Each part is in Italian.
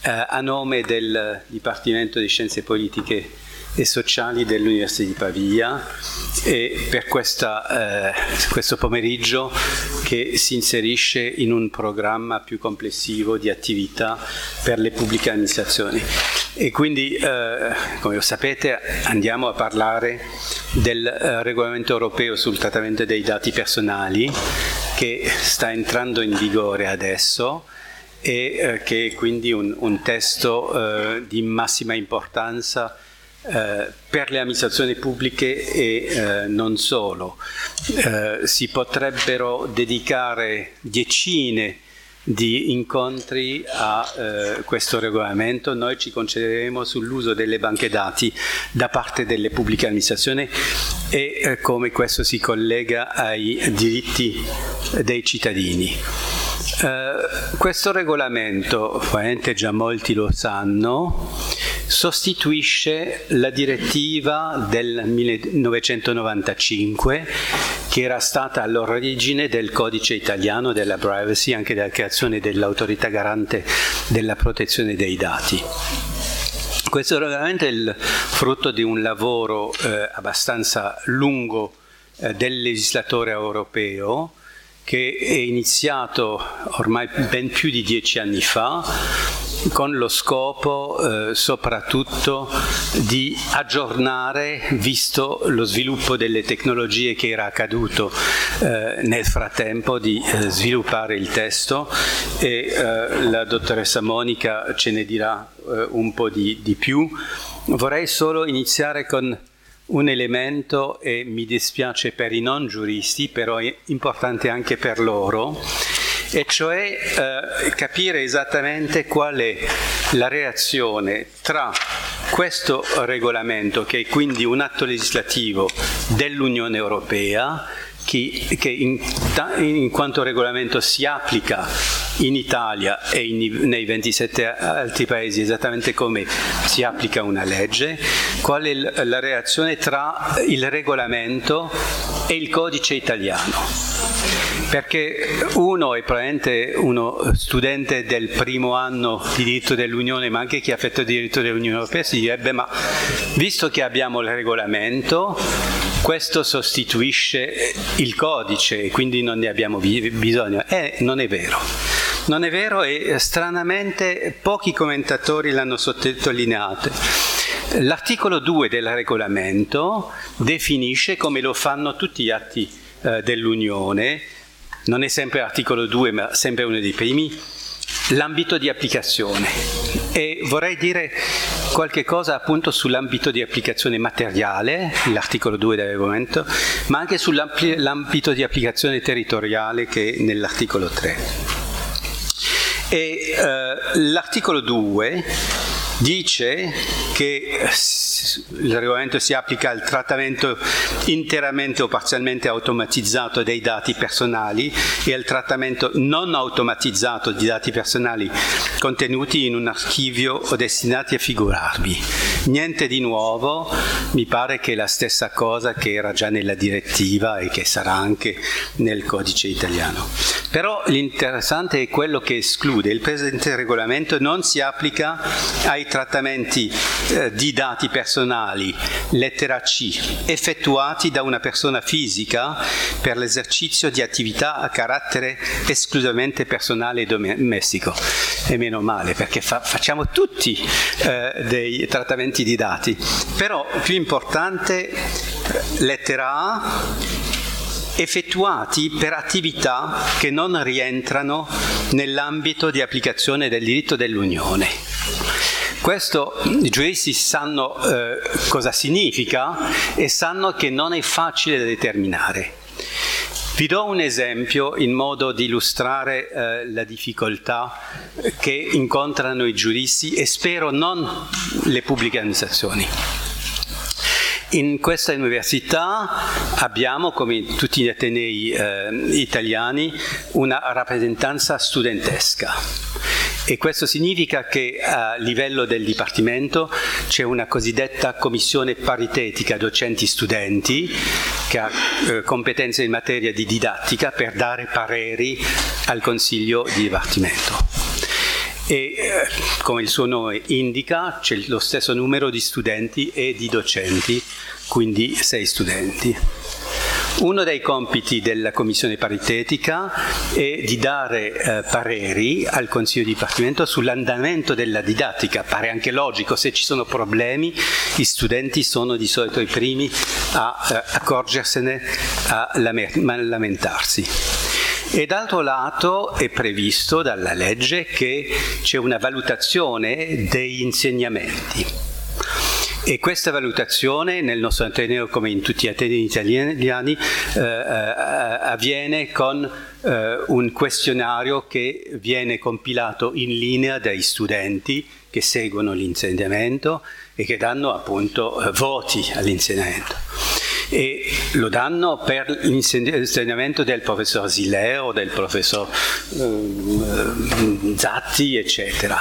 a nome del Dipartimento di Scienze Politiche e Sociali dell'Università di Pavia e per questo pomeriggio che si inserisce in un programma più complessivo di attività per le pubbliche amministrazioni. E quindi, come lo sapete, andiamo a parlare del regolamento europeo sul trattamento dei dati personali che sta entrando in vigore adesso e che è quindi un testo di massima importanza per le amministrazioni pubbliche e non solo. Si potrebbero dedicare decine di incontri a questo regolamento. Noi ci concentreremo sull'uso delle banche dati da parte delle pubbliche amministrazioni e come questo si collega ai diritti dei cittadini. Questo regolamento, probabilmente già molti lo sanno, sostituisce la direttiva del 1995 che era stata all'origine del codice italiano della privacy, anche della creazione dell'autorità garante della protezione dei dati. Questo regolamento è il frutto di un lavoro abbastanza lungo del legislatore europeo che è iniziato ormai ben più di 10 anni fa con lo scopo soprattutto di aggiornare, visto lo sviluppo delle tecnologie che era accaduto nel frattempo, di sviluppare il testo e la dottoressa Monica ce ne dirà un po' di più. Vorrei solo iniziare con un elemento, e mi dispiace per i non giuristi, però è importante anche per loro, e cioè capire esattamente qual è la relazione tra questo regolamento, che è quindi un atto legislativo dell'Unione Europea, che in quanto regolamento si applica in Italia e nei 27 altri paesi esattamente come si applica una legge, qual è la relazione tra il regolamento e il codice italiano. Perché uno è probabilmente uno studente del primo anno di diritto dell'Unione, ma anche chi ha fatto diritto dell'Unione Europea, si direbbe: ma visto che abbiamo il regolamento, questo sostituisce il codice e quindi non ne abbiamo bisogno. Non è vero. Non è vero, e stranamente pochi commentatori l'hanno sottolineato. L'articolo 2 del regolamento definisce, come lo fanno tutti gli atti dell'Unione, non è sempre l'articolo 2 ma sempre uno dei primi, l'ambito di applicazione. E vorrei dire qualche cosa appunto sull'ambito di applicazione materiale, l'articolo 2 del regolamento, ma anche sull'ambito di applicazione territoriale che è nell'articolo 3. E l'articolo 2 dice che il regolamento si applica al trattamento interamente o parzialmente automatizzato dei dati personali e al trattamento non automatizzato di dati personali contenuti in un archivio o destinati a figurarvi. Niente di nuovo, mi pare che è la stessa cosa che era già nella direttiva e che sarà anche nel codice italiano. Però l'interessante è quello che esclude. Il presente regolamento non si applica ai trattamenti di dati personali, lettera C, effettuati da una persona fisica per l'esercizio di attività a carattere esclusivamente personale e domestico. E meno male, perché facciamo tutti dei trattamenti di dati. Però più importante, lettera A, effettuati per attività che non rientrano nell'ambito di applicazione del diritto dell'Unione. Questo i giuristi sanno cosa significa e sanno che non è facile da determinare. Vi do un esempio in modo di illustrare la difficoltà che incontrano i giuristi e spero non le pubbliche amministrazioni. In questa università abbiamo, come in tutti gli atenei italiani, una rappresentanza studentesca. E questo significa che a livello del Dipartimento c'è una cosiddetta commissione paritetica docenti-studenti che ha competenze in materia di didattica per dare pareri al Consiglio di Dipartimento. e come il suo nome indica c'è lo stesso numero di studenti e di docenti, quindi 6 studenti. Uno dei compiti della commissione paritetica è di dare pareri al Consiglio di Dipartimento sull'andamento della didattica. Pare anche logico, se ci sono problemi gli studenti sono di solito i primi a accorgersene, a lamentarsi. E d'altro lato è previsto dalla legge che c'è una valutazione degli insegnamenti. E questa valutazione nel nostro ateneo, come in tutti gli atenei italiani, avviene con un questionario che viene compilato in linea dai studenti che seguono l'insegnamento e che danno appunto voti all'insegnamento. E lo danno per l'insegnamento del professor Ziller o del professor Zatti, eccetera.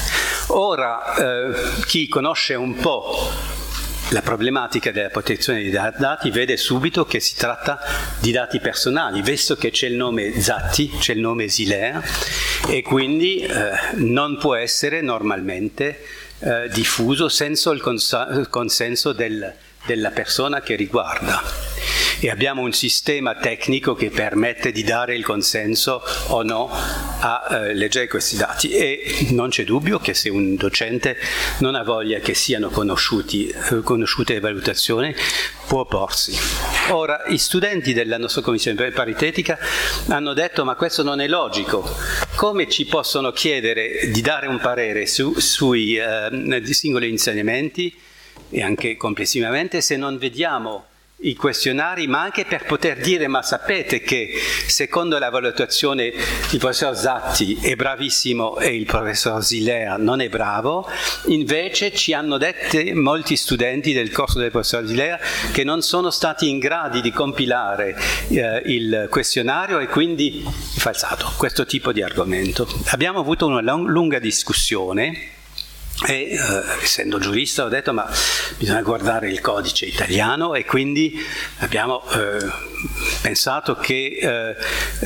Ora, chi conosce un po' la problematica della protezione dei dati vede subito che si tratta di dati personali, visto che c'è il nome Zatti, c'è il nome Ziller, e quindi non può essere normalmente diffuso senza il consenso della persona che riguarda. E abbiamo un sistema tecnico che permette di dare il consenso o no a leggere questi dati, e non c'è dubbio che se un docente non ha voglia che siano conosciute le valutazioni può opporsi. Ora, gli studenti della nostra commissione paritetica hanno detto: ma questo non è logico, come ci possono chiedere di dare un parere sui singoli insegnamenti e anche complessivamente se non vediamo i questionari, ma anche per poter dire: ma sapete che secondo la valutazione il professor Zatti è bravissimo e il professor Ziller non è bravo. Invece ci hanno detto molti studenti del corso del professor Ziller che non sono stati in grado di compilare il questionario e quindi falsato questo tipo di argomento. Abbiamo avuto una lunga discussione. E essendo giurista ho detto: ma bisogna guardare il codice italiano, e quindi abbiamo pensato che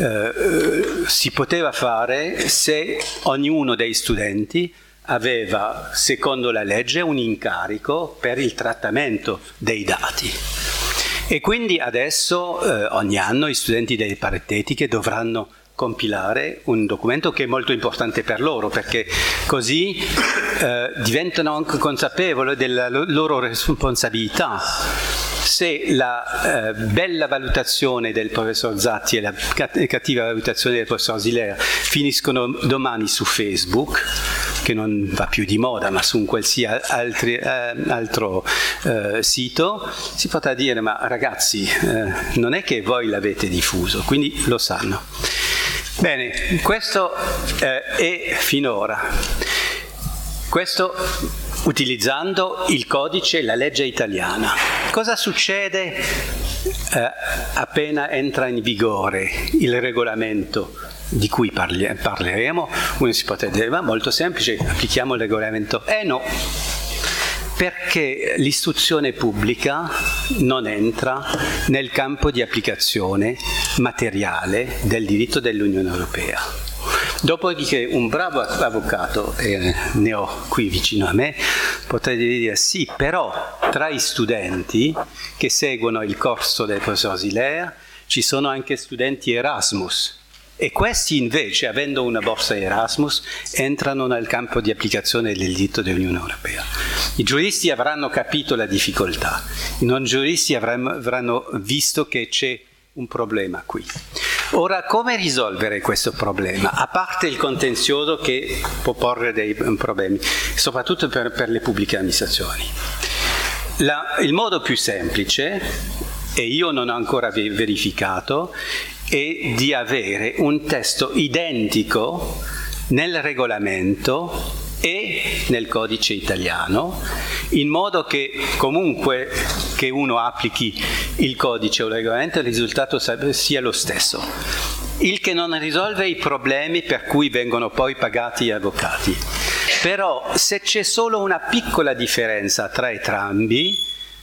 si poteva fare se ognuno dei studenti aveva, secondo la legge, un incarico per il trattamento dei dati. E quindi adesso ogni anno gli studenti delle paritetiche dovranno compilare un documento che è molto importante per loro, perché così diventano anche consapevoli della loro responsabilità. Se la bella valutazione del professor Zatti e la cattiva valutazione del professor Ziller finiscono domani su Facebook, che non va più di moda, ma su un qualsiasi altro sito, si potrà dire: ma ragazzi, non è che voi l'avete diffuso, quindi lo sanno. Bene, questo è finora. Questo utilizzando il codice, la legge italiana. Cosa succede appena entra in vigore il regolamento di cui parleremo? Uno si potrebbe dire: ma molto semplice, applichiamo il regolamento. No, perché l'istruzione pubblica non entra nel campo di applicazione materiale del diritto dell'Unione Europea. Dopodiché un bravo avvocato, ne ho qui vicino a me, potrebbe dire: sì, però tra i studenti che seguono il corso del professor Ziller ci sono anche studenti Erasmus, e questi invece, avendo una borsa Erasmus, entrano nel campo di applicazione del diritto dell'Unione Europea. I giuristi avranno capito la difficoltà, i non giuristi avranno visto che c'è un problema qui. Ora, come risolvere questo problema? A parte il contenzioso che può porre dei problemi, soprattutto per le pubbliche amministrazioni. Il modo più semplice, e io non ho ancora verificato, è di avere un testo identico nel regolamento e nel codice italiano, in modo che comunque che uno applichi il codice o il regolamento il risultato sia lo stesso, il che non risolve i problemi per cui vengono poi pagati gli avvocati. Però se c'è solo una piccola differenza tra entrambi,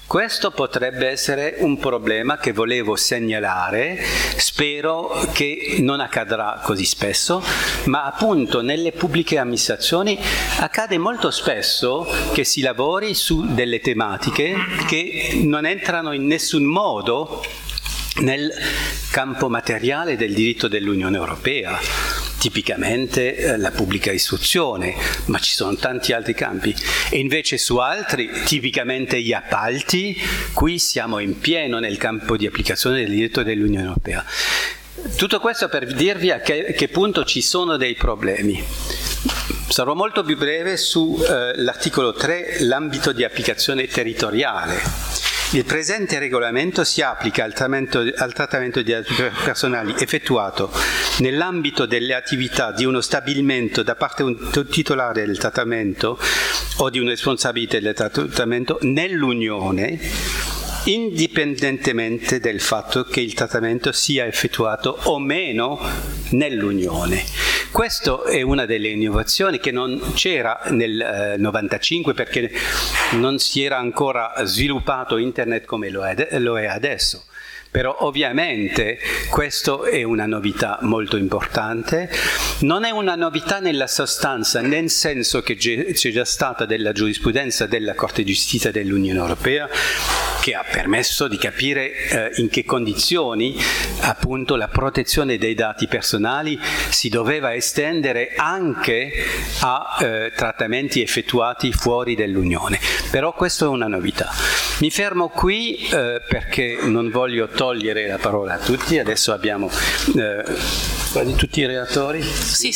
Questo potrebbe essere un problema che volevo segnalare, spero che non accadrà così spesso, ma appunto nelle pubbliche amministrazioni accade molto spesso che si lavori su delle tematiche che non entrano in nessun modo nel campo materiale del diritto dell'Unione Europea, tipicamente la pubblica istruzione, ma ci sono tanti altri campi. E invece su altri, tipicamente gli appalti, qui siamo in pieno nel campo di applicazione del diritto dell'Unione Europea. Tutto questo per dirvi a che punto ci sono dei problemi. Sarò molto più breve sull'articolo 3, l'ambito di applicazione territoriale. Il presente regolamento si applica al trattamento di dati personali effettuato nell'ambito delle attività di uno stabilimento da parte di un titolare del trattamento o di un responsabile del trattamento nell'Unione, indipendentemente dal fatto che il trattamento sia effettuato o meno nell'Unione. Questa è una delle innovazioni che non c'era nel 95 perché non si era ancora sviluppato Internet come lo è adesso. Però ovviamente questa è una novità molto importante, non è una novità nella sostanza, nel senso che c'è già stata della giurisprudenza della Corte di Giustizia dell'Unione Europea che ha permesso di capire in che condizioni appunto la protezione dei dati personali si doveva estendere anche a trattamenti effettuati fuori dell'Unione. Però questa è una novità. Mi fermo qui perché non voglio togliere la parola a tutti, adesso abbiamo quasi tutti i relatori. Sì.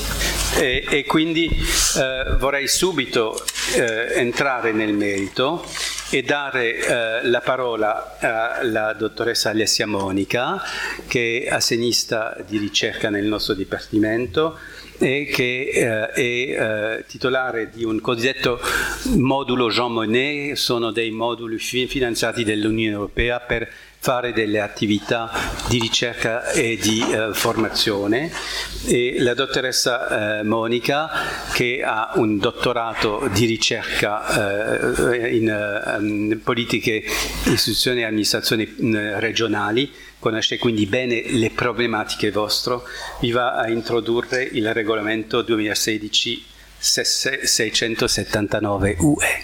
E quindi vorrei subito entrare nel merito e dare la parola alla dottoressa Alessia Monica, che è assegnista di ricerca nel nostro dipartimento e che è titolare di un cosiddetto modulo Jean Monnet. Sono dei moduli finanziati dall'Unione Europea per fare delle attività di ricerca e di formazione, e la dottoressa Monica, che ha un dottorato di ricerca in politiche, istituzioni e amministrazioni regionali, conosce quindi bene le problematiche vostre, vi va a introdurre il regolamento 2016-679 UE.